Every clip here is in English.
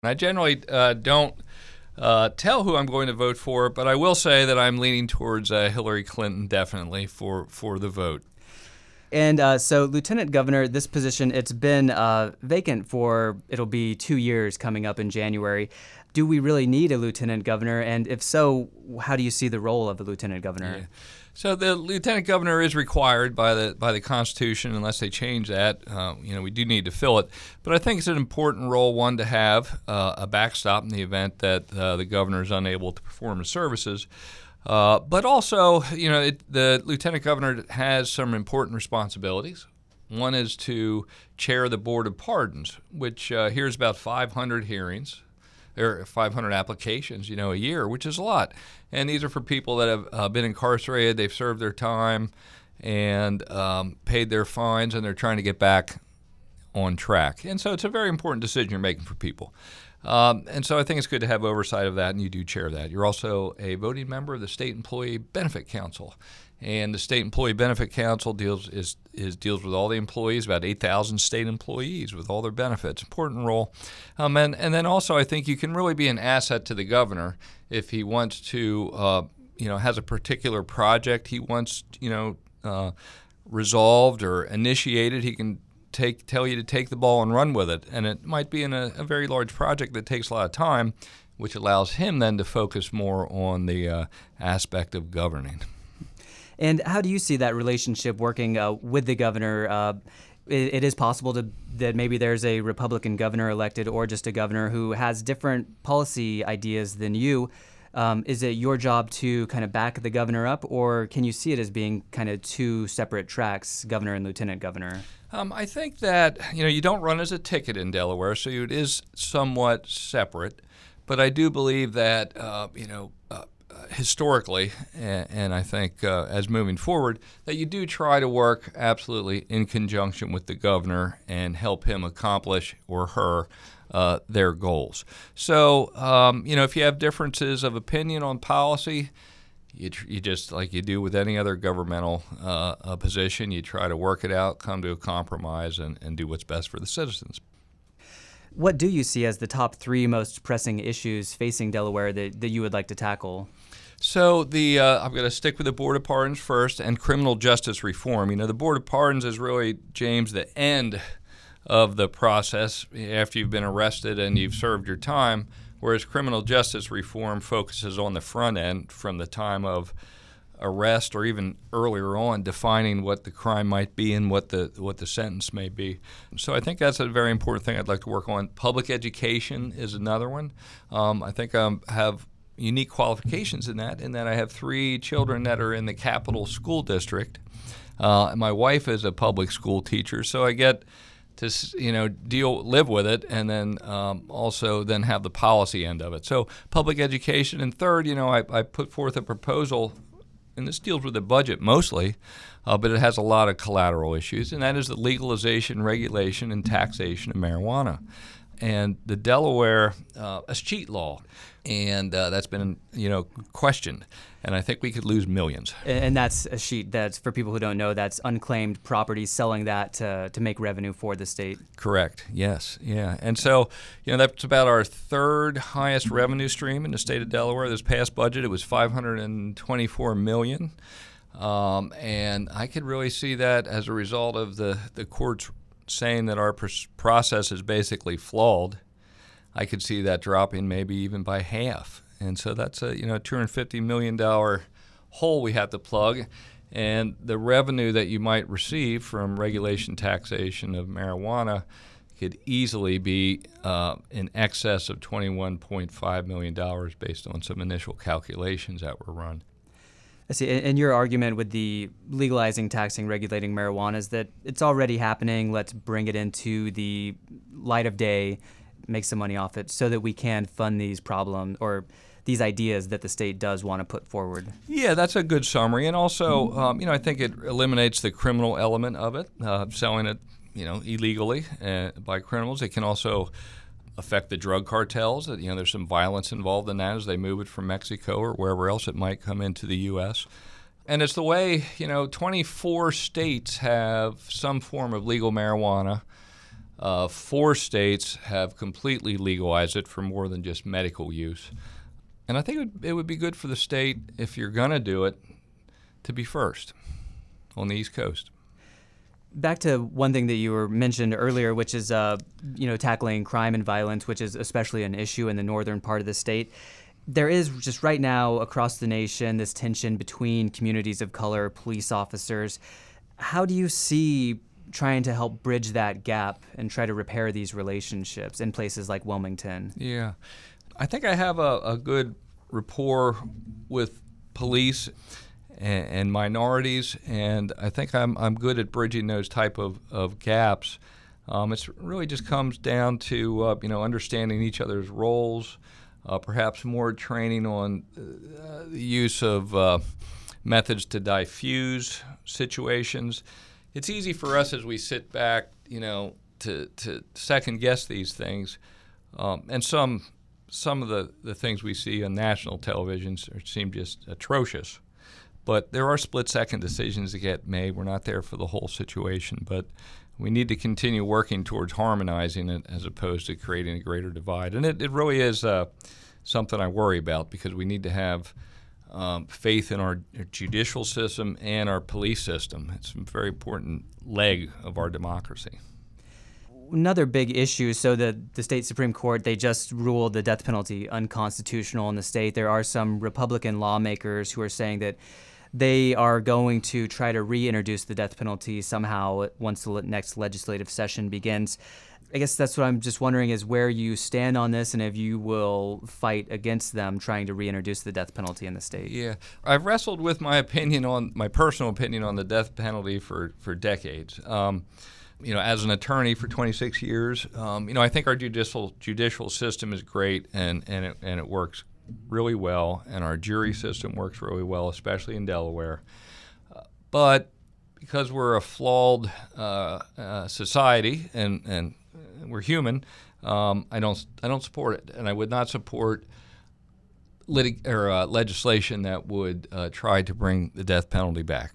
I generally don't tell who I'm going to vote for, but I will say that I'm leaning towards Hillary Clinton definitely for the vote. And so, Lieutenant Governor, this position, it's been vacant it'll be 2 years coming up in January. Do we really need a lieutenant governor? And if so, how do you see the role of the lieutenant governor? Yeah. So the lieutenant governor is required by the Constitution, unless they change that. We do need to fill it. But I think it's an important role, one, to have a backstop in the event that the governor is unable to perform his services. But also, the lieutenant governor has some important responsibilities. One is to chair the Board of Pardons, which hears about 500 hearings. There are 500 applications, a year, which is a lot. And these are for people that have been incarcerated, they've served their time and paid their fines, and they're trying to get back on track. And so it's a very important decision you're making for people. And so I think it's good to have oversight of that, and you do chair that. You're also a voting member of the State Employee Benefit Council. And the State Employee Benefit Council deals with all the employees, about 8,000 state employees with all their benefits. Important role. And then also I think you can really be an asset to the governor if he wants to, has a particular project he wants, resolved or initiated. He can tell you to take the ball and run with it. And it might be in a very large project that takes a lot of time, which allows him then to focus more on the aspect of governing. And how do you see that relationship working with the governor? It is possible that maybe there's a Republican governor elected or just a governor who has different policy ideas than you. Is it your job to kind of back the governor up, or can you see it as being kind of two separate tracks, governor and lieutenant governor? I think that, you don't run as a ticket in Delaware, so it is somewhat separate. But I do believe that, historically, and I think as moving forward, that you do try to work absolutely in conjunction with the governor and help him accomplish, or her, their goals. So, if you have differences of opinion on policy, you just, like you do with any other governmental position, you try to work it out, come to a compromise, and do what's best for the citizens. What do you see as the top 3 most pressing issues facing Delaware that you would like to tackle? So I'm going to stick with the Board of Pardons first, and criminal justice reform. The Board of Pardons is really, James, the end of the process after you've been arrested and you've served your time, whereas criminal justice reform focuses on the front end from the time of arrest or even earlier on, defining what the crime might be and what the sentence may be. So I think that's a very important thing I'd like to work on. Public education is another one. I think I have unique qualifications in that I have 3 children that are in the Capital School District. And my wife is a public school teacher, so I get to live with it, and then also then have the policy end of it. So public education. And third, I put forth a proposal, and this deals with the budget mostly, but it has a lot of collateral issues, and that is the legalization, regulation, and taxation of marijuana. And the Delaware escheat law, and that's been questioned, and I think we could lose millions. And that's escheat. That's, for people who don't know, that's unclaimed property, selling that to make revenue for the state. Correct. Yes. Yeah. And so that's about our 3rd highest revenue stream in the state of Delaware. This past budget, it was $524 million, and I could really see that as a result of the courts saying that our process is basically flawed. I could see that dropping maybe even by half. And so that's a $250 million hole we have to plug. And the revenue that you might receive from regulation, taxation of marijuana could easily be in excess of $21.5 million based on some initial calculations that were run. I see. And your argument with the legalizing, taxing, regulating marijuana is that it's already happening. Let's bring it into the light of day, make some money off it, so that we can fund these problems or these ideas that the state does want to put forward. Yeah, that's a good summary. And also, I think it eliminates the criminal element of it, selling it, illegally by criminals. It can also affect the drug cartels. There's some violence involved in that as they move it from Mexico or wherever else it might come into the U.S. And it's the way, 24 states have some form of legal marijuana. 4 states have completely legalized it for more than just medical use. And I think it would be good for the state, if you're going to do it, to be first on the East Coast. Back to one thing that you were mentioned earlier, which is tackling crime and violence, which is especially an issue in the northern part of the state. There is just right now across the nation this tension between communities of color, police officers. How do you see trying to help bridge that gap and try to repair these relationships in places like Wilmington? Yeah. I think I have a good rapport with police and minorities, and I think I'm good at bridging those type of gaps. It really just comes down to understanding each other's roles, perhaps more training on the use of methods to diffuse situations. It's easy for us as we sit back, to second guess these things, and some of the things we see on national television seem just atrocious. But there are split-second decisions that get made. We're not there for the whole situation, but we need to continue working towards harmonizing it as opposed to creating a greater divide. And it really is something I worry about, because we need to have faith in our judicial system and our police system. It's a very important leg of our democracy. Another big issue, so the state Supreme Court, they just ruled the death penalty unconstitutional in the state. There are some Republican lawmakers who are saying that they are going to try to reintroduce the death penalty somehow once the next legislative session begins. I guess that's what I'm just wondering is where you stand on this and if you will fight against them trying to reintroduce the death penalty in the state. Yeah. I've wrestled with my personal opinion on the death penalty for decades. As an attorney for 26 years, I think our judicial system is great and it works really well, and our jury system works really well, especially in Delaware. But because we're a flawed society and we're human, I don't support it, and I would not support legislation that would try to bring the death penalty back.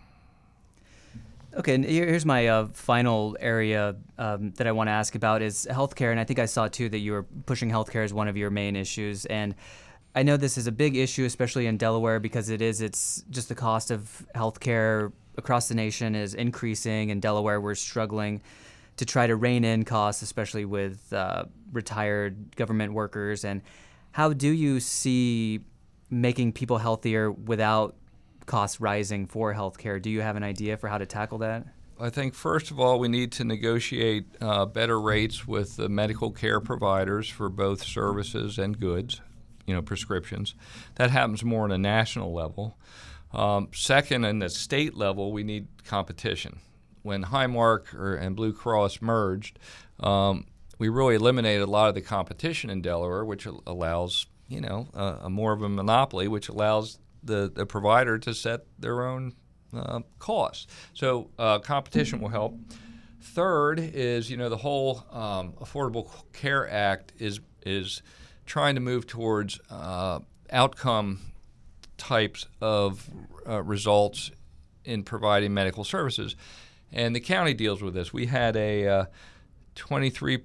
Okay, and here's my final area that I want to ask about is healthcare, and I think I saw too that you were pushing healthcare as one of your main issues, and I know this is a big issue, especially in Delaware, because it's just the cost of healthcare across the nation is increasing. In Delaware, we're struggling to try to rein in costs, especially with retired government workers. And how do you see making people healthier without costs rising for healthcare? Do you have an idea for how to tackle that? I think, first of all, we need to negotiate better rates with the medical care providers for both services and goods, prescriptions. That happens more on a national level. Second, in the state level, we need competition. When Highmark and Blue Cross merged, we really eliminated a lot of the competition in Delaware, which allows, more of a monopoly, which allows the provider to set their own costs. So competition will help. Third is, the whole Affordable Care Act is trying to move towards outcome types of results in providing medical services. And the county deals with this. We had a 23%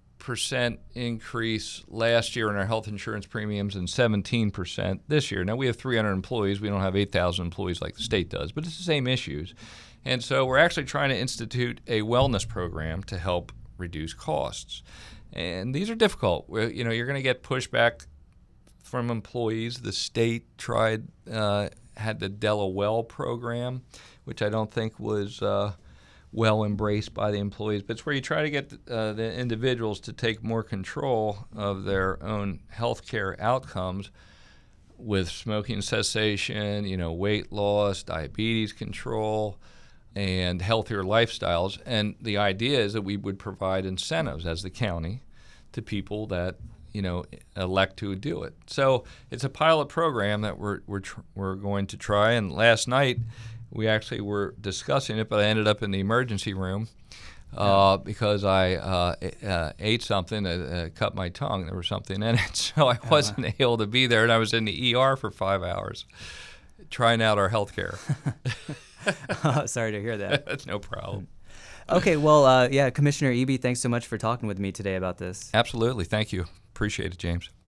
increase last year in our health insurance premiums and 17% this year. Now, we have 300 employees. We don't have 8,000 employees like the state does, but it's the same issues. And so we're actually trying to institute a wellness program to help reduce costs. And these are difficult. You're going to get pushback from employees. The state had the DelaWell program, which I don't think was well embraced by the employees. But it's where you try to get the individuals to take more control of their own healthcare outcomes with smoking cessation, weight loss, diabetes control, and healthier lifestyles. And the idea is that we would provide incentives as the county to people that elect to do it. So it's a pilot program that we're going to try. And last night we actually were discussing it, but I ended up in the emergency room because I ate something, cut my tongue. There was something in it, so I wasn't able to be there, and I was in the ER for 5 hours trying out our health care. Sorry to hear that. That's no problem. Okay, well, yeah, Commissioner Eby, thanks so much for talking with me today about this. Absolutely. Thank you. Appreciate it, James.